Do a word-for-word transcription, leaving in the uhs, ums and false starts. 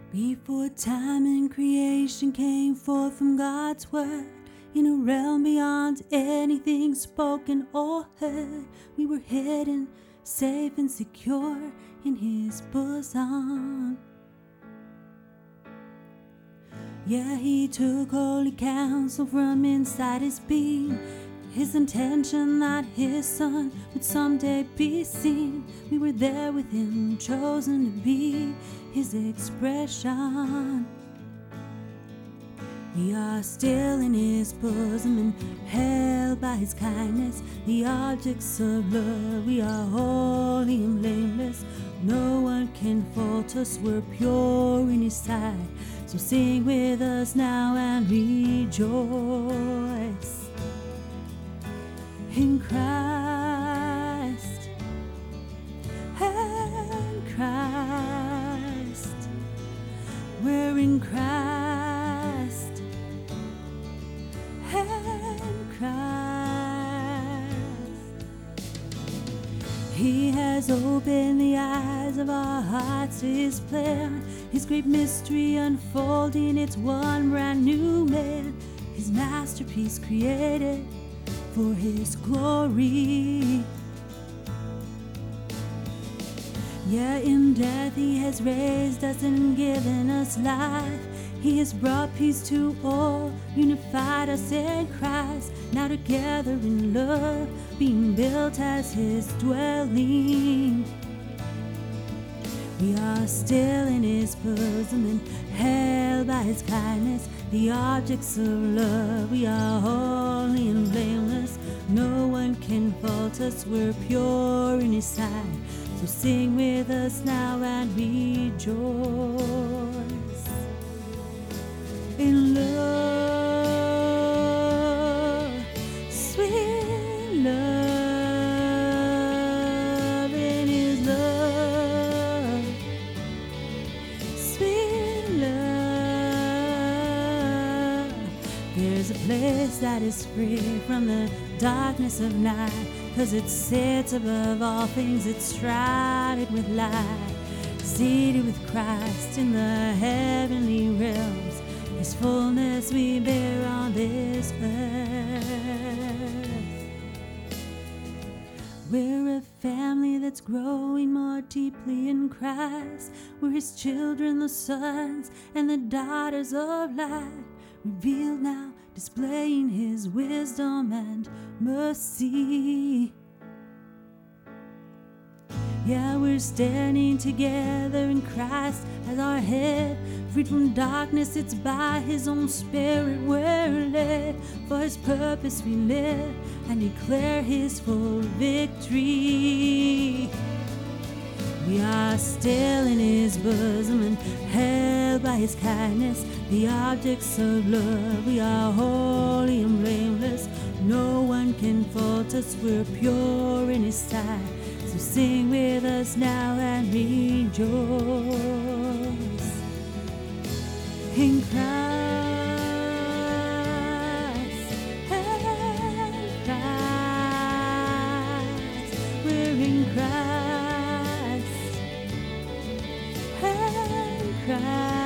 Before time and creation came forth from God's word, in a realm beyond anything spoken or heard, we were hidden, safe and secure in His bosom. Yeah, He took holy counsel from inside His being, His intention that His Son would someday be seen. We were there with Him, chosen to be His expression. We are still in His bosom and held by His kindness, the objects of love. We are holy and blameless, no one can fault us, we're pure in His sight. So sing with us now and rejoice in Christ, and Christ, we're in Christ, and Christ. He has opened the eyes of our hearts to His plan, His great mystery unfolding, it's one brand new man, His masterpiece created for His glory. Yeah, in death He has raised us and given us life. He has brought peace to all, unified us in Christ. Now together in love, being built as His dwelling. We are still in His bosom and held by His kindness, the objects of love. We are holy and blameless, no one can fault us, we're pure in His sight. So sing with us now and rejoice in love, sweet love, in His love, sweet love. There's a place that is free from the darkness of night, 'cause it sits above all things, it's shrouded with light, seated with Christ in the heavenly realms. His fullness we bear on this earth. We're a family that's growing more deeply in Christ. We're His children, the sons and the daughters of light, revealed now, displaying His wisdom and mercy. Yeah, we're standing together in Christ as our head, freed from darkness, it's by His own Spirit we're led. For His purpose we live and declare His full victory. We are still in His bosom and held by His kindness, the objects of love. We are holy and blameless, no one can fault us, we're pure in His sight. So sing with us now and rejoice in Christ, and Christ, we're in Christ, and Christ.